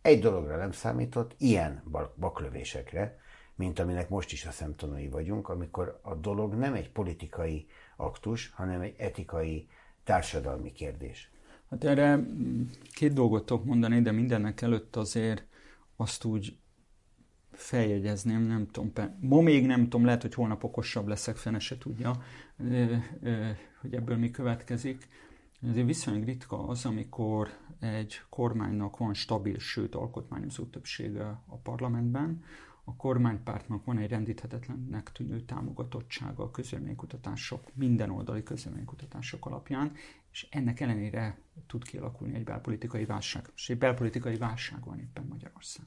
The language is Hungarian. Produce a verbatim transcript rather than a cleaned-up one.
egy dologra nem számított, ilyen baklövésekre, mint aminek most is a szemtanúi vagyunk, amikor a dolog nem egy politikai aktus, hanem egy etikai, társadalmi kérdés. Hát erre két dolgot tudok mondani, de mindennek előtt azért azt úgy feljegyezném, nem tudom, ma még nem tudom, lehet, hogy holnap okosabb leszek, fene se tudja, hogy ebből mi következik. Ezért viszonylag ritka az, amikor egy kormánynak van stabil, sőt alkotmányozó többsége a parlamentben, a kormánypártnak van egy rendíthetetlennek tűnő támogatottsága a közvéleménykutatások, minden oldali közvéleménykutatások alapján, és ennek ellenére tud kialakulni egy belpolitikai válság. És egy belpolitikai válság van éppen Magyarországon.